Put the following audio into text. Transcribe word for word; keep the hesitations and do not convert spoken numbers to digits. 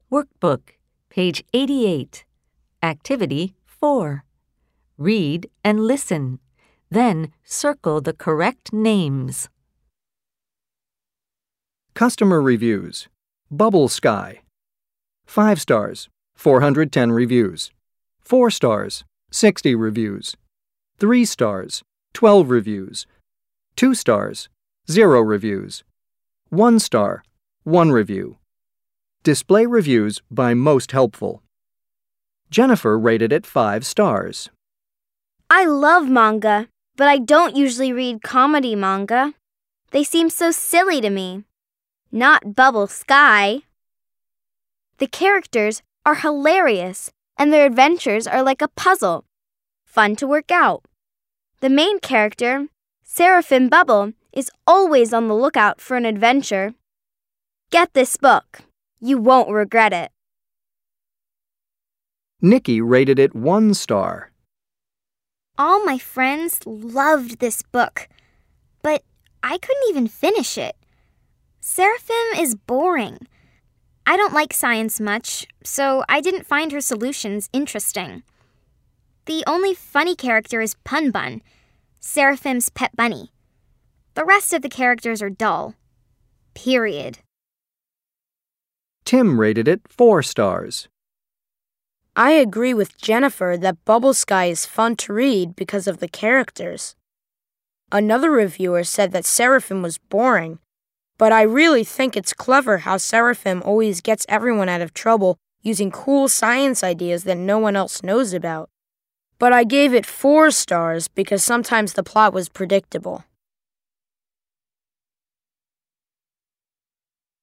Workbook, page eighty-eight. Activity four. Read and listen. Then circle the correct names. Customer reviews. Bubble Sky. Five stars, four hundred ten reviews. Four stars, sixty reviews. Three stars, twelve reviews. Two stars, zero reviews. One star, one review. Display reviews by most helpful. Jennifer rated it five stars. I love manga, but I don't usually read comedy manga. They seem so silly to me. Not Bubble Sky. The characters are hilarious, and their adventures are like a puzzle. Fun to work out. The main character, Seraphim Bubble, is always on the lookout for an adventure. Get this book. You won't regret it. Nikki rated it one star. All my friends loved this book, but I couldn't even finish it. Seraphim is boring. I don't like science much, so I didn't find her solutions interesting. The only funny character is Pun Bun, Seraphim's pet bunny. The rest of the characters are dull. Period. Tim rated it four stars. I agree with Jennifer that Bubble Sky is fun to read because of the characters. Another reviewer said that Seraphim was boring, but I really think it's clever how Seraphim always gets everyone out of trouble using cool science ideas that no one else knows about. But I gave it four stars because sometimes the plot was predictable.